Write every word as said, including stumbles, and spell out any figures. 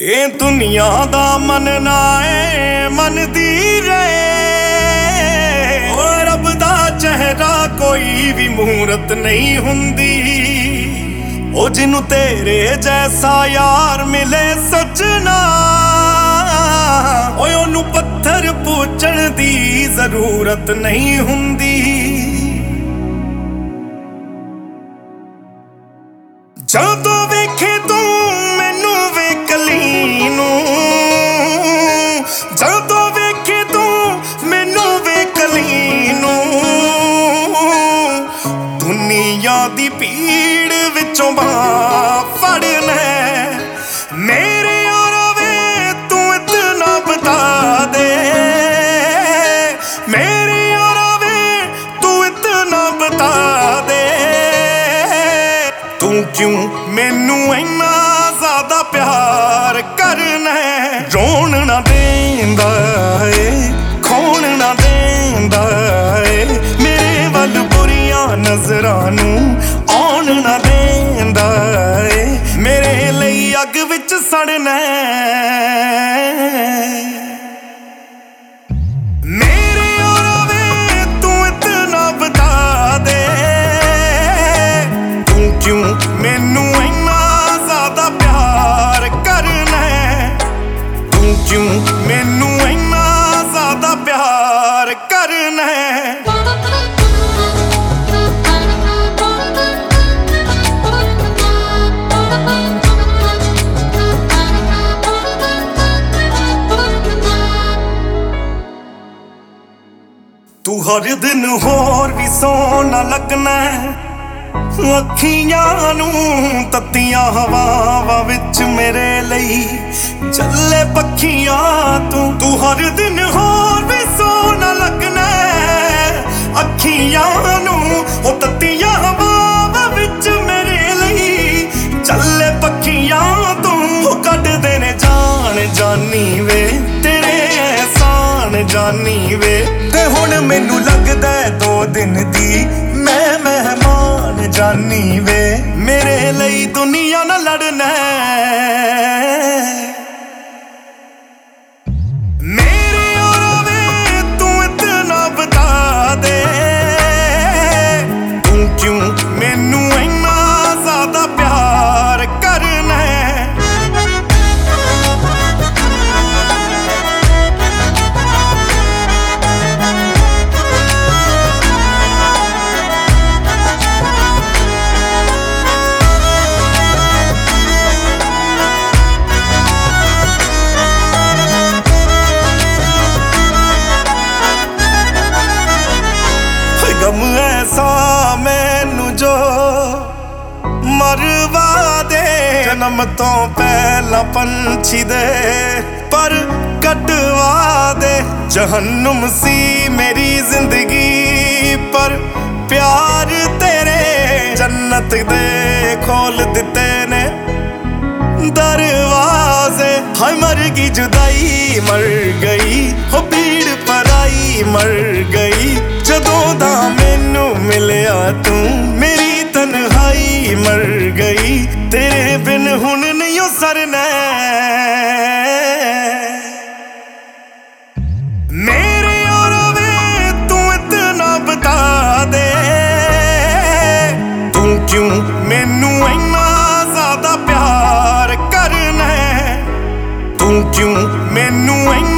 ਇਹ ਦੁਨੀਆ ਦਾ ਮਨ ਨਾ ਏ ਮੰਨਦੀ ਰਹੇ। ਓ ਰੱਬ ਦਾ ਚਿਹਰਾ ਕੋਈ ਵੀ ਮੂਰਤ ਨਹੀਂ ਹੁੰਦੀ। ਉਹ ਜਿਹਨੂੰ ਤੇਰੇ ਜੈਸਾ ਯਾਰ ਮਿਲੇ ਸੱਜਣਾ, ਓਏ ਉਹਨੂੰ ਪੱਥਰ ਪੂਜਣ ਦੀ ਜ਼ਰੂਰਤ ਨਹੀਂ ਹੁੰਦੀ। ਜਦੋਂ ਵੇਖੇ ਤੂੰ ਮੈਨੂੰ ਵੇਖ ਲਈ ਨੂੰ, ਜਦੋਂ ਵੇਖੇ ਤੂੰ ਮੈਨੂੰ ਵੇਖ ਲਈ ਨੂੰ, ਦੁਨੀਆ ਦੀ ਭੀੜ ਵਿੱਚੋਂ ਬਾਂਹ ਫੜ ਲੈ ਮੇਰੇ ਯਾਰਾ ਵੇ ਤੂੰ ਇਤਨਾ ਬਤਾ ਦੇ, ਮੇਰੇ ਯਾਰਾ ਵੇ ਤੂੰ ਇਤਨਾ ਬਤਾ ਦੇ। ਤੂੰ ਕਿਉਂ ਮੈਨੂੰ ਇੰਨਾ ਜ਼ਿਆਦਾ ਪਿਆਰ ਕਰਨਾ, ਰੋਣ ਨਾ ਦੇਂਦਾ ਏ ਖੋਣ ਨਾ ਦੇਂਦਾ ਏ, ਮੇਰੇ ਵੱਲ ਬੁਰੀਆਂ ਨਜ਼ਰਾਂ ਨੂੰ ਆਉਣ ਨਾ ਦੇਂਦਾ ਏ, ਮੇਰੇ ਲਈ ਅੱਗ ਵਿੱਚ ਸੜਨਾ। ਮੇਰੇ ਯਾਰਾ ਵੇ ਤੂੰ ਇਤਨਾ ਬਤਾ ਦੇ, ਤੂੰ ਕਿਉਂ ਮੈਨੂੰ ਇੰਨਾ ਜ਼ਿਆਦਾ ਪਿਆਰ ਕਰਨਾ, ਤੂੰ ਕਿਉਂ ਮੈਨੂੰ ਇੰਨਾ ਜ਼ਿਆਦਾ ਪਿਆਰ ਕਰਨਾ। ਤੂੰ ਹਰ ਦਿਨ ਹੋਰ ਵੀ ਸੋਹਣਾ ਲੱਗਣਾ, ਅੱਖੀਆਂ ਨੂੰ ਤੱਤੀਆਂ ਹਵਾਵਾਂ ਵਿੱਚ ਮੇਰੇ ਲਈ ਚੱਲੇ ਪੱਖੀਆਂ ਤੂੰ। ਤੂੰ ਹਰ ਦਿਨ ਹੋਰ ਵੀ ਸੋਹਣਾ ਲੱਗਣਾ, ਅੱਖੀਆਂ ਨੂੰ ਉਹ ਤੱਤੀਆਂ ਹਵਾਵਾਂ ਵਿੱਚ ਮੇਰੇ ਲਈ ਚੱਲੇ ਪੱਖੀਆਂ ਤੂੰ। ਉਹ ਕੱਢਦੇ ਨੇ ਜਾਨ ਜਾਨੀ ਵੇ ਤੇਰੇ ਅਹਿਸਾਨ ਜਾਨੀ ਵੇ, ਤੇ ਹੁਣ ਮੈਨੂੰ ਲੱਗਦਾ ਦੋ ਦਿਨ ਦੀ ਮੈਂ ਮਹਿਮਾਨ ਜਾਨੀ ਵੇ, ਮੇਰੇ ਲਈ ਦੁਨੀਆ ਨਾਲ ਲੜਨਾ। ਮੇਰੇ ਯਾਰਾ ਵੇ ਤੂੰ ਇਤਨਾ ਬਤਾ ਦੇ, ਤੂੰ ਕਿਉਂ ਮੈਨੂੰ ਇੰਨਾ ਜ਼ਿਆਦਾ ਪਿਆਰ ਕਰਨਾ। ਗਮ ਐਸਾ ਮੈਨੂੰ ਜੋ ਮਰਵਾ ਦੇ, ਜਨਮ ਤੋਂ ਪਹਿਲਾਂ ਪੰਛੀ ਦੇ ਪਰ ਕਟਵਾ ਦੇ। ਜਹੰਨਮ ਸੀ ਮੇਰੀ ਜ਼ਿੰਦਗੀ ਪਰ ਪਿਆਰ ਤੇਰੇ ਜੰਨਤ ਦੇ ਖੋਲ ਦਿੱਤੇ ਨੇ ਦਰਵਾਜ਼ੇ। ਹਾਏ ਮਰ ਗਈ ਜੁਦਾਈ ਮਰ ਗਈ, ਹੋ ਭੀੜ ਪਰਾਈ ਮਰ ਗਈ, ਜਦੋਂ ਦਾ ਮੈਨੂੰ ਮਿਲਿਆ ਤੂੰ ਮੇਰੀ ਤਨਹਾਈ ਮਰ ਗਈ, ਤੇਰੇ ਬਿਨ ਹੁਣ ਨਹੀਂ ਓ ਸਰਨਾ। ਮੇਰੇ ਯਾਰਾ ਵੇ ਤੂੰ ਇਤਨਾ ਬਤਾ ਦੇ, ਤੂੰ ਕਿਉਂ ਮੈਨੂੰ ਇੰਨਾ ਜ਼ਿਆਦਾ ਪਿਆਰ ਕਰਨਾ, ਤੂੰ ਕਿਉਂ ਮੈਨੂੰ ਇੰਨਾ